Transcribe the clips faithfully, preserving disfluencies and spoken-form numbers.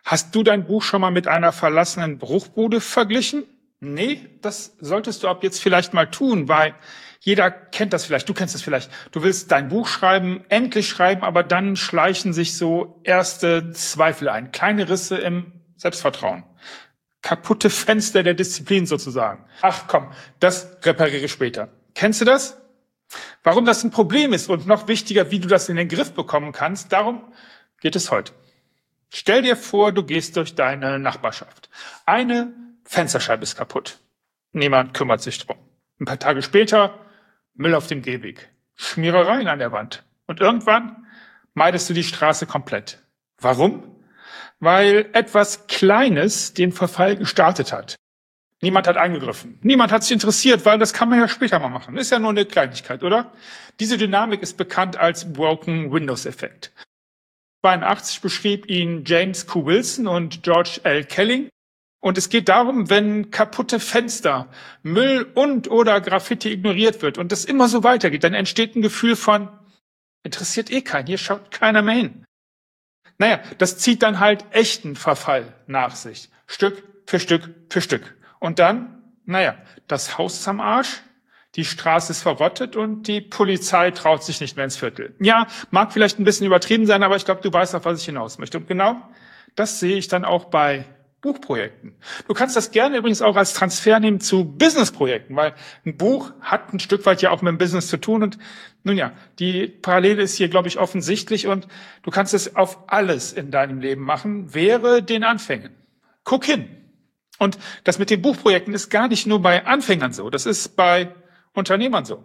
Hast du dein Buch schon mal mit einer verlassenen Bruchbude verglichen? Nee, das solltest du ab jetzt vielleicht mal tun, weil jeder kennt das vielleicht, du kennst das vielleicht. Du willst dein Buch schreiben, endlich schreiben, aber dann schleichen sich so erste Zweifel ein, kleine Risse im Selbstvertrauen. Kaputte Fenster der Disziplin sozusagen. Ach komm, das repariere ich später. Kennst du das? Warum das ein Problem ist und noch wichtiger, wie du das in den Griff bekommen kannst, darum geht es heute. Stell dir vor, du gehst durch deine Nachbarschaft. Eine Fensterscheibe ist kaputt. Niemand kümmert sich drum. Ein paar Tage später Müll auf dem Gehweg, Schmierereien an der Wand. Und irgendwann meidest du die Straße komplett. Warum? Weil etwas Kleines den Verfall gestartet hat. Niemand hat eingegriffen. Niemand hat sich interessiert, weil das kann man ja später mal machen. Ist ja nur eine Kleinigkeit, oder? Diese Dynamik ist bekannt als Broken Windows Effekt. zweiundachtzig beschrieb ihn James Q. Wilson und George L. Kelling. Und es geht darum, wenn kaputte Fenster, Müll und oder Graffiti ignoriert wird und das immer so weitergeht, dann entsteht ein Gefühl von, interessiert eh keinen, hier schaut keiner mehr hin. Naja, das zieht dann halt echten Verfall nach sich. Stück für Stück für Stück. Und dann, naja, das Haus ist am Arsch, die Straße ist verrottet und die Polizei traut sich nicht mehr ins Viertel. Ja, mag vielleicht ein bisschen übertrieben sein, aber ich glaube, du weißt, auf was ich hinaus möchte. Und genau das sehe ich dann auch bei Buchprojekten. Du kannst das gerne übrigens auch als Transfer nehmen zu Businessprojekten, weil ein Buch hat ein Stück weit ja auch mit dem Business zu tun. Und nun ja, die Parallele ist hier, glaube ich, offensichtlich und du kannst es auf alles in deinem Leben machen, wäre den Anfängen. Guck hin. Und das mit den Buchprojekten ist gar nicht nur bei Anfängern so, das ist bei Unternehmern so.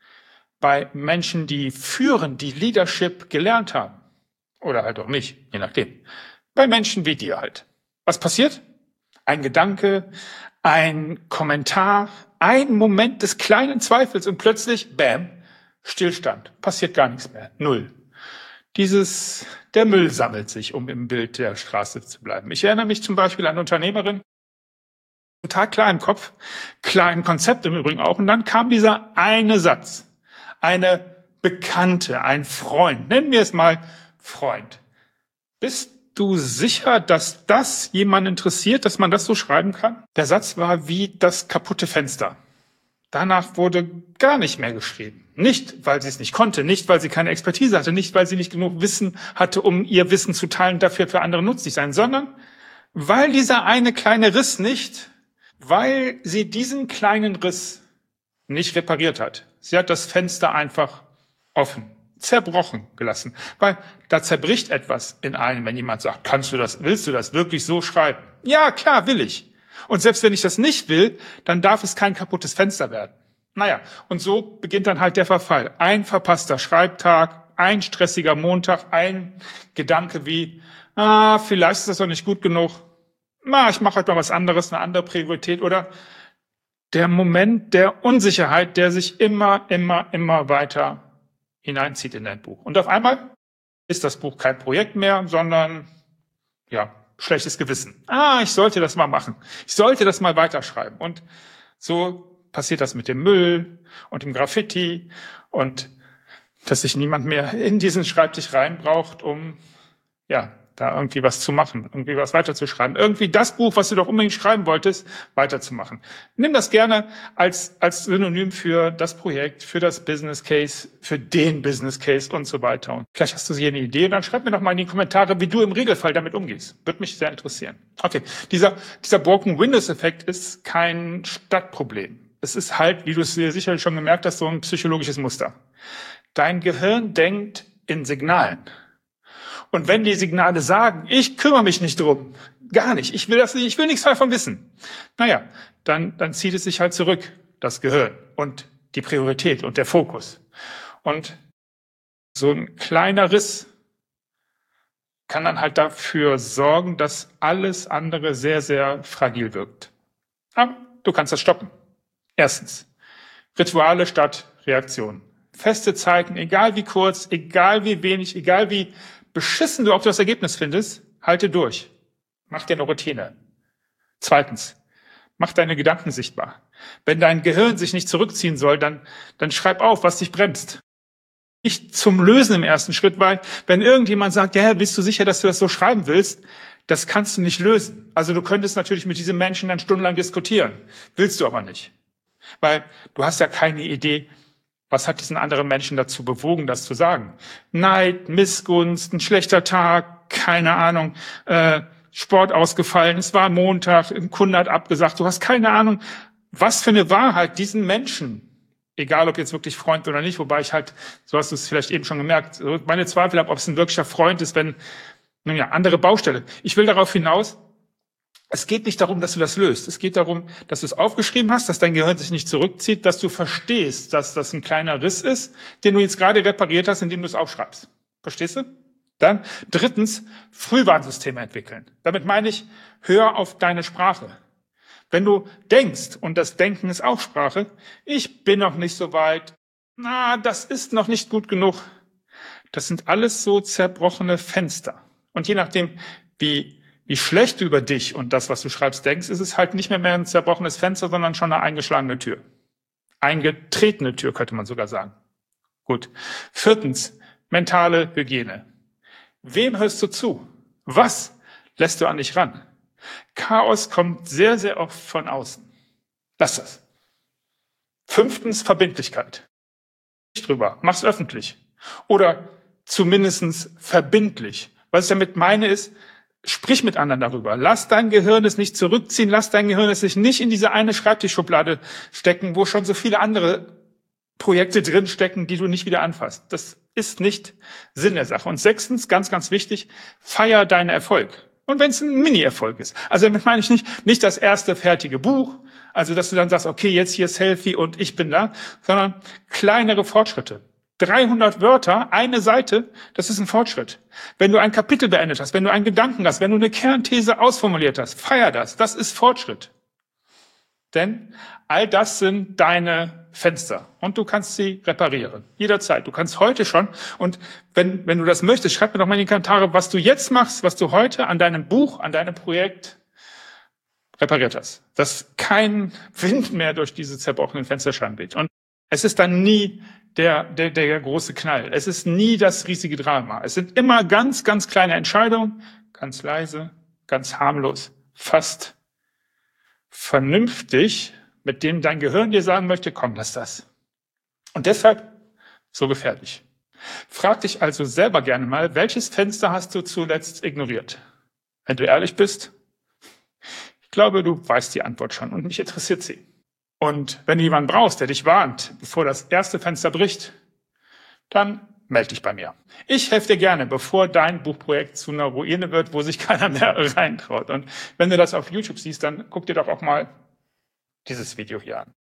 Bei Menschen, die führen, die Leadership gelernt haben. Oder halt auch nicht, je nachdem. Bei Menschen wie dir halt. Was passiert? Ein Gedanke, ein Kommentar, ein Moment des kleinen Zweifels und plötzlich, bam, Stillstand. Passiert gar nichts mehr. Null. Dieses, der Müll sammelt sich, um im Bild der Straße zu bleiben. Ich erinnere mich zum Beispiel an eine Unternehmerin, total klar im Kopf, klar im Konzept im Übrigen auch. Und dann kam dieser eine Satz, eine Bekannte, ein Freund, nennen wir es mal Freund. Bist du sicher, dass das jemanden interessiert, dass man das so schreiben kann? Der Satz war wie das kaputte Fenster. Danach wurde gar nicht mehr geschrieben. Nicht, weil sie es nicht konnte, nicht, weil sie keine Expertise hatte, nicht, weil sie nicht genug Wissen hatte, um ihr Wissen zu teilen, dafür für andere nützlich sein, sondern weil dieser eine kleine Riss nicht, weil sie diesen kleinen Riss nicht repariert hat. Sie hat das Fenster einfach offen, zerbrochen gelassen. Weil da zerbricht etwas in einem, wenn jemand sagt, kannst du das, willst du das wirklich so schreiben? Ja, klar, will ich. Und selbst wenn ich das nicht will, dann darf es kein kaputtes Fenster werden. Naja, und so beginnt dann halt der Verfall. Ein verpasster Schreibtag, ein stressiger Montag, ein Gedanke wie, ah, vielleicht ist das doch nicht gut genug. Na, ich mache halt mal was anderes, eine andere Priorität. Oder der Moment der Unsicherheit, der sich immer, immer, immer weiter hineinzieht in dein Buch. Und auf einmal ist das Buch kein Projekt mehr, sondern, ja, schlechtes Gewissen. Ah, ich sollte das mal machen. Ich sollte das mal weiterschreiben. Und so passiert das mit dem Müll und dem Graffiti und dass sich niemand mehr in diesen Schreibtisch rein braucht, um, ja, da irgendwie was zu machen, irgendwie was weiterzuschreiben. Irgendwie das Buch, was du doch unbedingt schreiben wolltest, weiterzumachen. Nimm das gerne als, als Synonym für das Projekt, für das Business Case, für den Business Case und so weiter. Und vielleicht hast du hier eine Idee und dann schreib mir doch mal in die Kommentare, wie du im Regelfall damit umgehst. Würde mich sehr interessieren. Okay, dieser, dieser Broken Windows Effekt ist kein Stadtproblem. Es ist halt, wie du es dir sicherlich schon gemerkt hast, so ein psychologisches Muster. Dein Gehirn denkt in Signalen. Und wenn die Signale sagen, ich kümmere mich nicht drum, gar nicht, ich will das nicht, ich will nichts davon wissen, naja, dann, dann zieht es sich halt zurück, das Gehirn und die Priorität und der Fokus. Und so ein kleiner Riss kann dann halt dafür sorgen, dass alles andere sehr, sehr fragil wirkt. Aber du kannst das stoppen. Erstens, Rituale statt Reaktionen. Feste Zeiten, egal wie kurz, egal wie wenig, egal wie beschissen du auch das Ergebnis findest, halte durch. Mach dir eine Routine. Zweitens, mach deine Gedanken sichtbar. Wenn dein Gehirn sich nicht zurückziehen soll, dann, dann schreib auf, was dich bremst. Nicht zum Lösen im ersten Schritt, weil wenn irgendjemand sagt, ja, bist du sicher, dass du das so schreiben willst, Das kannst du nicht lösen. Also du könntest natürlich mit diesen Menschen dann stundenlang diskutieren. Willst du aber nicht. Weil du hast ja keine Idee, was hat diesen anderen Menschen dazu bewogen, das zu sagen. Neid, Missgunst, ein schlechter Tag, keine Ahnung, äh, Sport ausgefallen, es war Montag, ein Kunde hat abgesagt. Du hast keine Ahnung, was für eine Wahrheit diesen Menschen, egal ob jetzt wirklich Freund oder nicht, wobei ich halt, so hast du es vielleicht eben schon gemerkt, meine Zweifel habe, ob es ein wirklicher Freund ist, wenn, nun ja, andere Baustelle. Ich will darauf hinaus, es geht nicht darum, dass du das löst. Es geht darum, dass du es aufgeschrieben hast, dass dein Gehirn sich nicht zurückzieht, dass du verstehst, dass das ein kleiner Riss ist, den du jetzt gerade repariert hast, indem du es aufschreibst. Verstehst du? Dann drittens, Frühwarnsysteme entwickeln. Damit meine ich, hör auf deine Sprache. Wenn du denkst, und das Denken ist auch Sprache, ich bin noch nicht so weit, na, das ist noch nicht gut genug. Das sind alles so zerbrochene Fenster. Und je nachdem, wie, wie schlecht du über dich und das, was du schreibst, denkst, ist es halt nicht mehr, mehr ein zerbrochenes Fenster, sondern schon eine eingeschlagene Tür. Eingetretene Tür, könnte man sogar sagen. Gut. Viertens, mentale Hygiene. Wem hörst du zu? Was lässt du an dich ran? Chaos kommt sehr, sehr oft von außen. Lass das. Fünftens, Verbindlichkeit. Nicht drüber, mach's öffentlich. Oder zumindestens verbindlich. Was ich damit meine ist, sprich mit anderen darüber. Lass dein Gehirn es nicht zurückziehen, lass dein Gehirn es sich nicht in diese eine Schreibtischschublade stecken, wo schon so viele andere Projekte drinstecken, die du nicht wieder anfasst. Das ist nicht Sinn der Sache. Und sechstens, ganz, ganz wichtig, feier deinen Erfolg. Und wenn es ein Mini-Erfolg ist. Also damit meine ich nicht, nicht das erste fertige Buch, also dass du dann sagst, okay, jetzt hier Selfie und ich bin da, sondern kleinere Fortschritte. dreihundert Wörter, eine Seite, das ist ein Fortschritt. Wenn du ein Kapitel beendet hast, wenn du einen Gedanken hast, wenn du eine Kernthese ausformuliert hast, feier das. Das ist Fortschritt. Denn all das sind deine Fenster und du kannst sie reparieren. Jederzeit. Du kannst heute schon. Und wenn, wenn du das möchtest, schreib mir doch mal in die Kommentare, was du jetzt machst, was du heute an deinem Buch, an deinem Projekt repariert hast. Dass kein Wind mehr durch diese zerbrochenen Fensterscheiben weht. Und es ist dann nie der, der, der große Knall. Es ist nie das riesige Drama. Es sind immer ganz, ganz kleine Entscheidungen, ganz leise, ganz harmlos, fast vernünftig, mit dem dein Gehirn dir sagen möchte, komm, lass das. Und deshalb so gefährlich. Frag dich also selber gerne mal, welches Fenster hast du zuletzt ignoriert? Wenn du ehrlich bist, ich glaube, du weißt die Antwort schon und mich interessiert sie. Und wenn du jemanden brauchst, der dich warnt, bevor das erste Fenster bricht, dann melde dich bei mir. Ich helfe dir gerne, bevor dein Buchprojekt zu einer Ruine wird, wo sich keiner mehr reintraut. Und wenn du das auf YouTube siehst, dann guck dir doch auch mal dieses Video hier an.